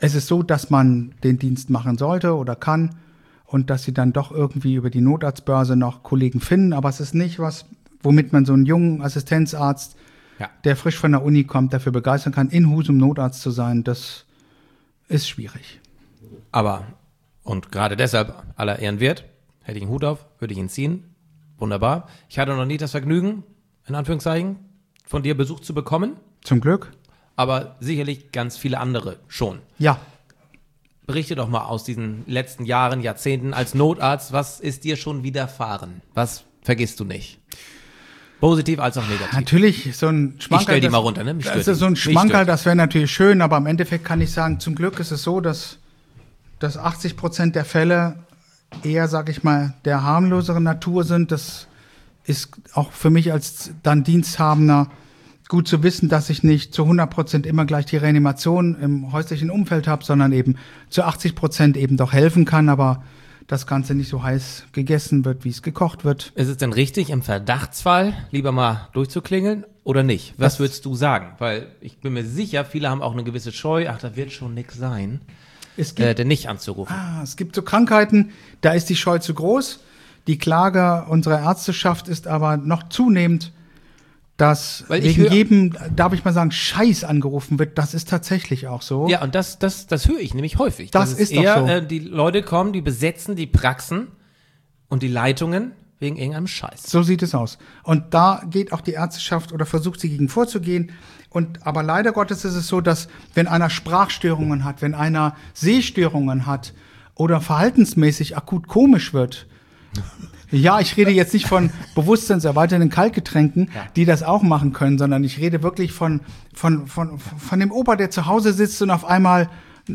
es ist so, dass man den Dienst machen sollte oder kann und dass sie dann doch irgendwie über die Notarztbörse noch Kollegen finden. Aber es ist nicht was, womit man so einen jungen Assistenzarzt, ja. der frisch von der Uni kommt, dafür begeistern kann, in Husum Notarzt zu sein. Das ist schwierig. Aber, und gerade deshalb aller Ehren wert, hätte ich einen Hut auf, würde ich ihn ziehen. Wunderbar. Ich hatte noch nie das Vergnügen, in Anführungszeichen, von dir Besuch zu bekommen. Zum Glück. Aber sicherlich ganz viele andere schon. Ja. Berichte doch mal aus diesen letzten Jahren, Jahrzehnten als Notarzt. Was ist dir schon widerfahren? Was vergisst du nicht? Positiv als auch negativ. Natürlich, so ein Schmankerl. Ich stell die mal runter, ne? Mich stört also so ein Schmankerl, das wäre natürlich schön, aber im Endeffekt kann ich sagen, zum Glück ist es so, dass, dass achtzig Prozent der Fälle eher, sag ich mal, der harmloseren Natur sind. Das ist auch für mich als dann Diensthabender gut zu wissen, dass ich nicht zu hundert Prozent immer gleich die Reanimation im häuslichen Umfeld habe, sondern eben zu achtzig Prozent eben doch helfen kann, aber das Ganze nicht so heiß gegessen wird, wie es gekocht wird. Ist es denn richtig, im Verdachtsfall lieber mal durchzuklingeln oder nicht? Was das würdest du sagen? Weil ich bin mir sicher, viele haben auch eine gewisse Scheu, ach, da wird schon nix sein, es gibt, äh, denn nicht anzurufen. Ah, es gibt so Krankheiten, da ist die Scheu zu groß. Die Klage unserer Ärzteschaft ist aber noch zunehmend, dass Weil wegen hör, jedem, darf ich mal sagen, Scheiß angerufen wird. Das ist tatsächlich auch so. Ja, und das, das, das höre ich nämlich häufig. Das, das ist, ist eher, doch so. Äh, die Leute kommen, die besetzen die Praxen und die Leitungen wegen irgendeinem Scheiß. So sieht es aus. Und da geht auch die Ärzteschaft oder versucht sie gegen vorzugehen. Und aber leider Gottes ist es so, dass wenn einer Sprachstörungen hat, wenn einer Sehstörungen hat oder verhaltensmäßig akut komisch wird, ja, ich rede jetzt nicht von bewusstseinserweiternden Kaltgetränken, ja. die das auch machen können, sondern ich rede wirklich von, von, von, von dem Opa, der zu Hause sitzt und auf einmal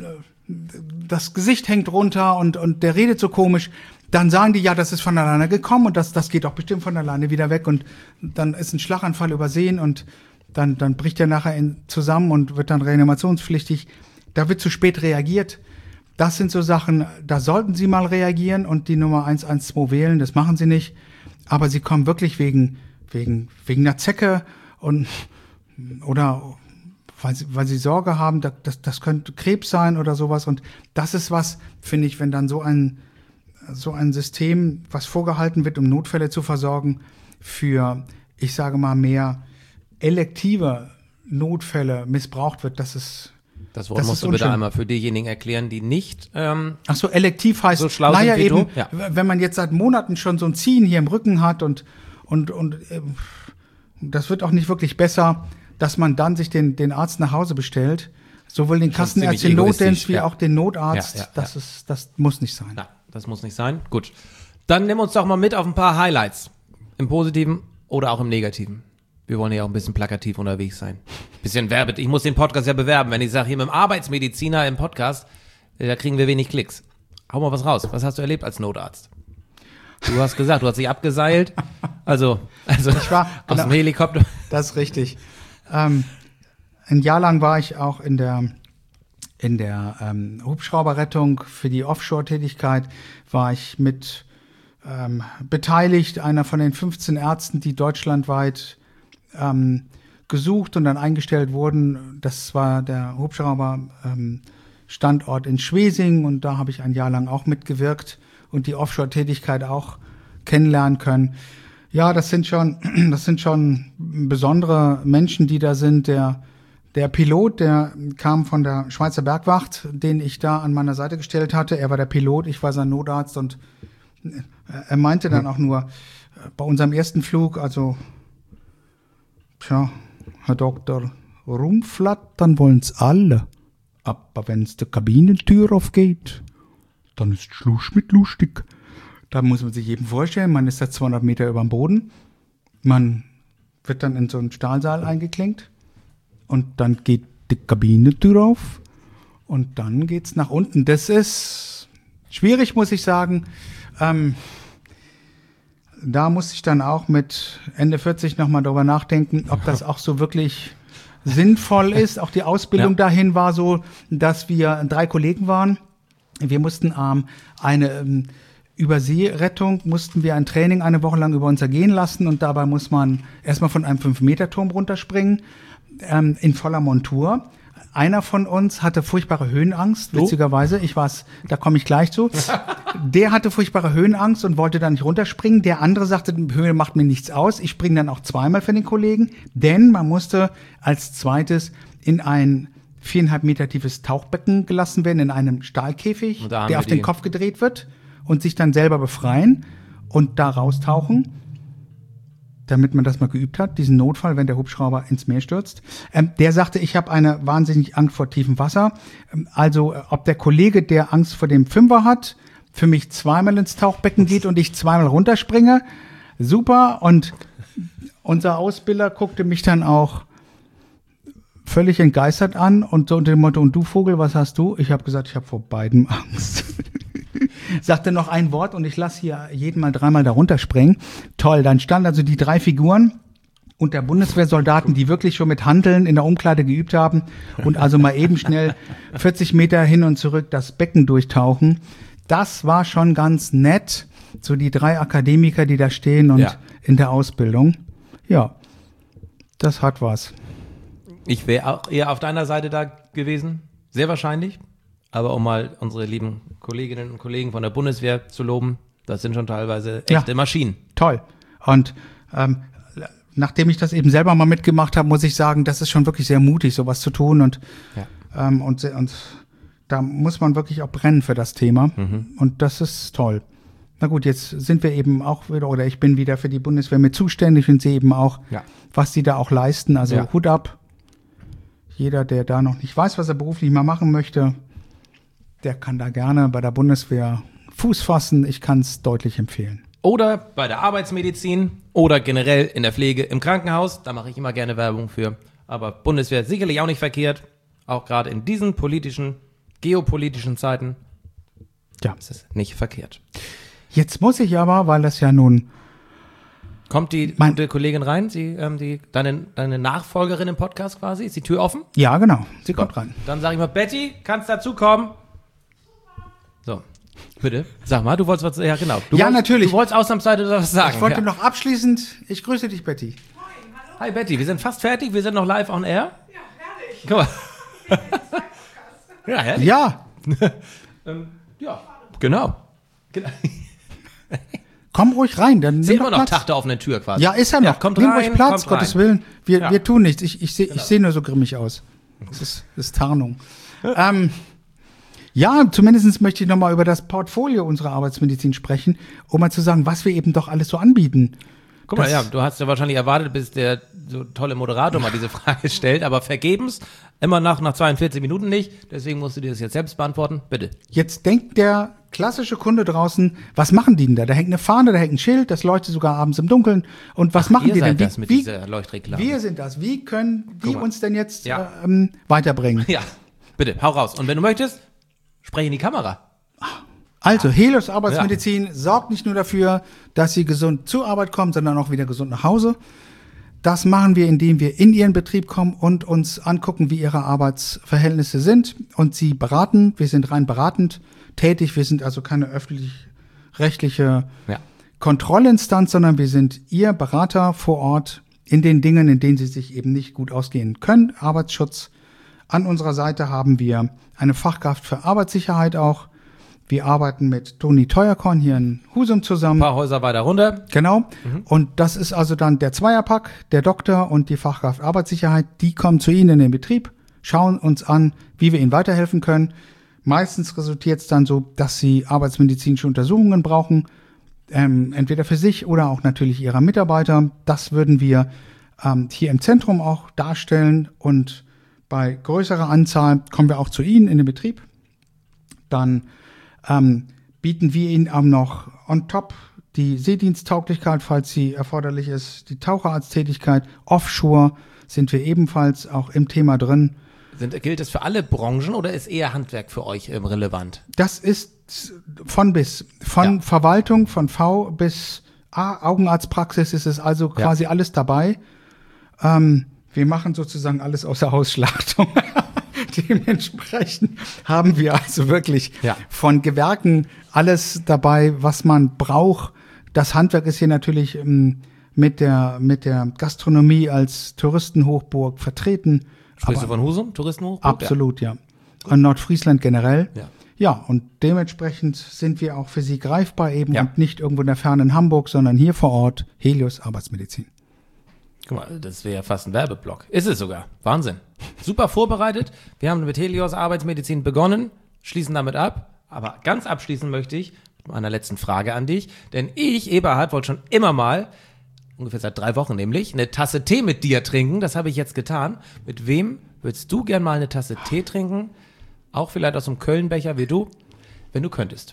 das Gesicht hängt runter und, und der redet so komisch. Dann sagen die, ja, das ist von alleine gekommen und das, das geht auch bestimmt von alleine wieder weg und dann ist ein Schlaganfall übersehen und dann, dann bricht er nachher in, zusammen und wird dann reanimationspflichtig. Da wird zu spät reagiert. Das sind so Sachen, da sollten Sie mal reagieren und die Nummer eins eins zwei wählen, das machen Sie nicht. Aber Sie kommen wirklich wegen, wegen, wegen einer Zecke und, oder weil Sie, weil Sie Sorge haben, das, das könnte Krebs sein oder sowas. Und das ist was, finde ich, wenn dann so ein, so ein System, was vorgehalten wird, um Notfälle zu versorgen, für, ich sage mal, mehr elektive Notfälle missbraucht wird, das ist, Das Wort das musst du bitte einmal für diejenigen erklären, die nicht ähm, Ach so, elektiv heißt, so schlau naja sind wie eben, du. Ja. Wenn man jetzt seit Monaten schon so ein Ziehen hier im Rücken hat und und und äh, das wird auch nicht wirklich besser, dass man dann sich den den Arzt nach Hause bestellt, sowohl den Kassenarzt, den Notdienst wie ja. auch den Notarzt. Ja, ja, das ja. ist, das muss nicht sein. Ja, das muss nicht sein. Gut, dann nimm uns doch mal mit auf ein paar Highlights im Positiven oder auch im Negativen. Wir wollen ja auch ein bisschen plakativ unterwegs sein. Bisschen werbet. Ich muss den Podcast ja bewerben. Wenn ich sage, hier mit dem Arbeitsmediziner im Podcast, da kriegen wir wenig Klicks. Hau mal was raus. Was hast du erlebt als Notarzt? Du hast gesagt, du hast dich abgeseilt. Also, also ich war, aus genau, dem Helikopter. Das ist richtig. Ähm, ein Jahr lang war ich auch in der, in der ähm, Hubschrauberrettung für die Offshore-Tätigkeit. War ich mit ähm, beteiligt, einer von den fünfzehn Ärzten, die deutschlandweit Ähm, gesucht und dann eingestellt wurden. Das war der Hubschrauber-Standort ähm, in Schwesing und da habe ich ein Jahr lang auch mitgewirkt und die Offshore-Tätigkeit auch kennenlernen können. Ja, das sind schon, das sind schon besondere Menschen, die da sind. Der, der Pilot, der kam von der Schweizer Bergwacht, den ich da an meiner Seite gestellt hatte. Er war der Pilot, ich war sein Notarzt und er meinte dann auch nur bei unserem ersten Flug, also tja, Herr Doktor, rumflattern wollen's alle. Aber wenn's die Kabinentür aufgeht, dann ist Schluss mit lustig. Da muss man sich eben vorstellen, man ist da zweihundert Meter über dem Boden. Man wird dann in so einen Stahlsaal eingeklinkt. Und dann geht die Kabinentür auf. Und dann geht's nach unten. Das ist schwierig, muss ich sagen. Ähm, Da muss ich dann auch mit Ende vierzig nochmal drüber nachdenken, ob das auch so wirklich sinnvoll ist. Auch die Ausbildung ja. dahin war so, dass wir drei Kollegen waren. Wir mussten ähm, eine ähm, Überseerettung, mussten wir ein Training eine Woche lang über uns ergehen lassen und dabei muss man erstmal von einem fünf Meter Turm runterspringen, ähm, in voller Montur. einer von uns hatte furchtbare Höhenangst, witzigerweise. Ich war's, da komme ich gleich zu. Der hatte furchtbare Höhenangst und wollte da nicht runterspringen. Der andere sagte, Höhe macht mir nichts aus. Ich springe dann auch zweimal für den Kollegen, denn man musste als zweites in ein viereinhalb Meter tiefes Tauchbecken gelassen werden, in einem Stahlkäfig, der auf den Kopf gedreht wird und sich dann selber befreien und da raustauchen, damit man das mal geübt hat, diesen Notfall, wenn der Hubschrauber ins Meer stürzt. Ähm, der sagte, ich habe eine wahnsinnig Angst vor tiefem Wasser. Ähm, also ob der Kollege, der Angst vor dem Fünfer hat, für mich zweimal ins Tauchbecken geht und ich zweimal runterspringe, super. Und unser Ausbilder guckte mich dann auch völlig entgeistert an und so unter dem Motto, und du Vogel, was hast du? Ich habe gesagt, ich habe vor beidem Angst. Sagte noch ein Wort und ich lasse hier jeden mal dreimal da runterspringen. Toll, dann standen also die drei Figuren und der Bundeswehrsoldaten, die wirklich schon mit Hanteln in der Umkleide geübt haben und also mal eben schnell vierzig Meter hin und zurück das Becken durchtauchen. Das war schon ganz nett. So die drei Akademiker, die da stehen und ja. in der Ausbildung. Ja, das hat was. Ich wäre auch eher auf deiner Seite da gewesen, sehr wahrscheinlich. Aber um mal unsere lieben Kolleginnen und Kollegen von der Bundeswehr zu loben, das sind schon teilweise echte ja, Maschinen. Toll. Und ähm, nachdem ich das eben selber mal mitgemacht habe, muss ich sagen, das ist schon wirklich sehr mutig, sowas zu tun. Und, ja. ähm, und, und da muss man wirklich auch brennen für das Thema. Mhm. Und das ist toll. Na gut, jetzt sind wir eben auch wieder, oder ich bin wieder für die Bundeswehr mit zuständig und sehe eben auch, ja. was die da auch leisten. Also ja. Hut ab. Jeder, der da noch nicht weiß, was er beruflich mal machen möchte, der kann da gerne bei der Bundeswehr Fuß fassen. Ich kann es deutlich empfehlen. Oder bei der Arbeitsmedizin oder generell in der Pflege im Krankenhaus. Da mache ich immer gerne Werbung für. Aber Bundeswehr sicherlich auch nicht verkehrt. Auch gerade in diesen politischen, geopolitischen Zeiten ja. ist es nicht verkehrt. Jetzt muss ich aber, weil das ja nun... Kommt die mein, gute Kollegin rein? Sie, ähm, die, deine, deine Nachfolgerin im Podcast quasi? Ist die Tür offen? Ja, genau. Sie kommt rein. Dann sage ich mal, Betty, kannst dazukommen? So, bitte. Sag mal, du wolltest was, ja genau. Du ja, wolltest, natürlich. Du wolltest ausnahmsweise was sagen. Ich wollte ja. noch abschließend, ich grüße dich, Betty. Moin, hallo. Hi Betty, wir sind fast fertig, wir sind noch live on air. Ja, herrlich. Guck mal. ja, herrlich. Ja. ähm, ja, genau. genau. Komm ruhig rein, dann Sehen nimm wir doch noch Platz. Tag der offenen Tür quasi. Ja, ist er noch. Ja, kommt nimm rein, ruhig Platz, kommt Gottes rein. Willen. Wir, ja. wir tun nichts. Ich, ich sehe genau. ich seh nur so grimmig aus. Das ist, das ist Tarnung. ähm, ja, zumindest möchte ich nochmal über das Portfolio unserer Arbeitsmedizin sprechen, um mal zu sagen, was wir eben doch alles so anbieten. Guck mal, ja, du hast ja wahrscheinlich erwartet, bis der so tolle Moderator mal diese Frage stellt, aber vergebens, immer nach, nach zweiundvierzig Minuten nicht, deswegen musst du dir das jetzt selbst beantworten, bitte. Jetzt denkt der klassische Kunde draußen, was machen die denn da? Da hängt eine Fahne, da hängt ein Schild, das leuchtet sogar abends im Dunkeln. Und was Ach, machen ihr die seid denn? Wie, das mit wie, dieser Leuchtreklame. Wir sind das. Wie können die uns denn jetzt ja. ähm, weiterbringen? Ja, bitte, hau raus. Und wenn du möchtest, spreche in die Kamera. Also, Helios Arbeitsmedizin ja. sorgt nicht nur dafür, dass Sie gesund zur Arbeit kommen, sondern auch wieder gesund nach Hause. Das machen wir, indem wir in Ihren Betrieb kommen und uns angucken, wie Ihre Arbeitsverhältnisse sind und Sie beraten. Wir sind rein beratend tätig. Wir sind also keine öffentlich-rechtliche ja. Kontrollinstanz, sondern wir sind Ihr Berater vor Ort in den Dingen, in denen Sie sich eben nicht gut ausgehen können. Arbeitsschutz. An unserer Seite haben wir eine Fachkraft für Arbeitssicherheit auch. Wir arbeiten mit Toni Teuerkorn hier in Husum zusammen. Ein paar Häuser weiter runter. Genau. Mhm. Und das ist also dann der Zweierpack, der Doktor und die Fachkraft Arbeitssicherheit. Die kommen zu Ihnen in den Betrieb, schauen uns an, wie wir Ihnen weiterhelfen können. Meistens resultiert es dann so, dass Sie arbeitsmedizinische Untersuchungen brauchen, ähm, entweder für sich oder auch natürlich Ihrer Mitarbeiter. Das würden wir ähm, hier im Zentrum auch darstellen. Und bei größerer Anzahl kommen wir auch zu Ihnen in den Betrieb. Dann Ähm, bieten wir Ihnen auch noch on top die Seediensttauglichkeit, falls sie erforderlich ist, die Taucherarzttätigkeit. Offshore sind wir ebenfalls auch im Thema drin. Sind, gilt das für alle Branchen oder ist eher Handwerk für euch ähm, relevant? Das ist von bis. Von ja. Verwaltung, von V bis A, Augenarztpraxis ist es also quasi ja. alles dabei. Ähm, wir machen sozusagen alles außer Hausschlachtung. Dementsprechend haben wir also wirklich ja. von Gewerken alles dabei, was man braucht. Das Handwerk ist hier natürlich ähm, mit der mit der Gastronomie als Touristenhochburg vertreten. Sprichst du von Husum, Touristenhochburg? Absolut, ja. ja. Und Nordfriesland generell. Ja. Ja, und dementsprechend sind wir auch für Sie greifbar eben Ja. und nicht irgendwo in der fernen Hamburg, sondern hier vor Ort, Helios Arbeitsmedizin. Guck mal, das wäre ja fast ein Werbeblock. Ist es sogar. Wahnsinn. Super vorbereitet. Wir haben mit Helios Arbeitsmedizin begonnen, schließen damit ab. Aber ganz abschließen möchte ich mit meiner letzten Frage an dich. Denn ich, Eberhard, wollte schon immer mal, ungefähr seit drei Wochen nämlich, eine Tasse Tee mit dir trinken. Das habe ich jetzt getan. Mit wem würdest du gern mal eine Tasse Tee trinken? Auch vielleicht aus einem Kölnbecher wie du, wenn du könntest.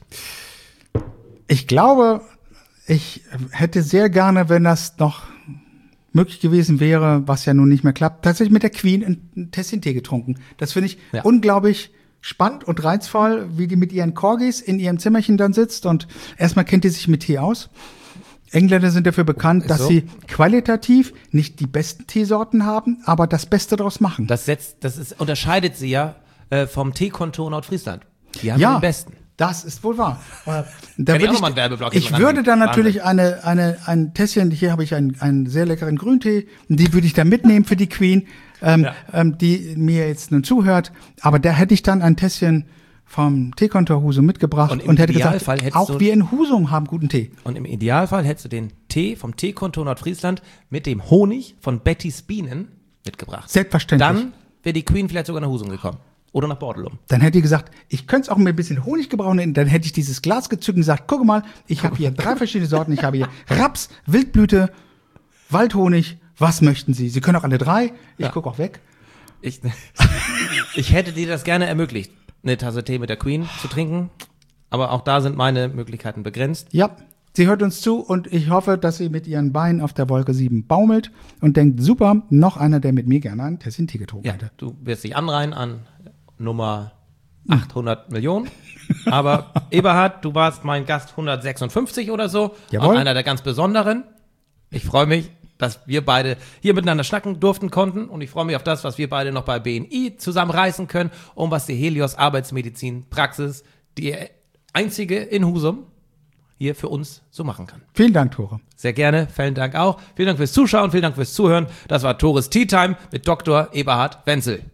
Ich glaube, ich hätte sehr gerne, wenn das noch möglich gewesen wäre, was ja nun nicht mehr klappt, tatsächlich mit der Queen ein, ein Tässchen Tee getrunken. Das finde ich Ja. unglaublich spannend und reizvoll, wie die mit ihren Corgis in ihrem Zimmerchen dann sitzt und erstmal kennt die sich mit Tee aus. Engländer sind dafür bekannt, Ist dass so. sie qualitativ nicht die besten Teesorten haben, aber das Beste daraus machen. Das setzt, das ist, unterscheidet sie ja äh, vom Teekontor Nordfriesland. Die haben ja, den besten. das ist wohl wahr. Äh, Da Kann ich würde auch noch mal einen Werbeblock ich hinten würde ranhängen. dann natürlich eine, eine, ein Tässchen, hier habe ich einen, einen sehr leckeren Grüntee, die würde ich dann mitnehmen für die Queen, ähm, Ja. ähm, die mir jetzt nun zuhört. Aber da hätte ich dann ein Tässchen vom Teekontor Husum mitgebracht Und im und hätte Idealfall gesagt, hättest auch du- wir in Husum haben guten Tee. Und im Idealfall hättest du den Tee vom Teekontor Nordfriesland mit dem Honig von Bettys Bienen mitgebracht. Selbstverständlich. Dann wäre die Queen vielleicht sogar nach Husum gekommen. Oder nach Bordelum. Dann hätte die gesagt, ich könnte es auch mit ein bisschen Honig gebrauchen. Dann hätte ich dieses Glas gezückt und gesagt, guck mal, ich habe hier drei verschiedene Sorten. Ich habe hier Raps, Wildblüte, Waldhonig. Was möchten Sie? Sie können auch alle drei. Ich Ja. gucke auch weg. Ich, ich hätte dir das gerne ermöglicht, eine Tasse Tee mit der Queen zu trinken. Aber auch da sind meine Möglichkeiten begrenzt. Ja, sie hört uns zu und ich hoffe, dass sie mit ihren Beinen auf der Wolke sieben baumelt und denkt, super, noch einer, der mit mir gerne ein Tässchen Tee getrunken Ja, hätte. du wirst dich anreihen an Nummer achthundert Millionen. Aber Eberhard, du warst mein Gast hundertsechsundfünfzig oder so. Jawohl. Auch einer der ganz besonderen. Ich freue mich, dass wir beide hier miteinander schnacken durften konnten. Und ich freue mich auf das, was wir beide noch bei B N I zusammen reißen können. Und was die Helios Arbeitsmedizin Praxis, die einzige in Husum, hier für uns so machen kann. Vielen Dank, Tore. Sehr gerne, vielen Dank auch. Vielen Dank fürs Zuschauen, vielen Dank fürs Zuhören. Das war Tores Tea Time mit Doktor Eberhard Wenzel.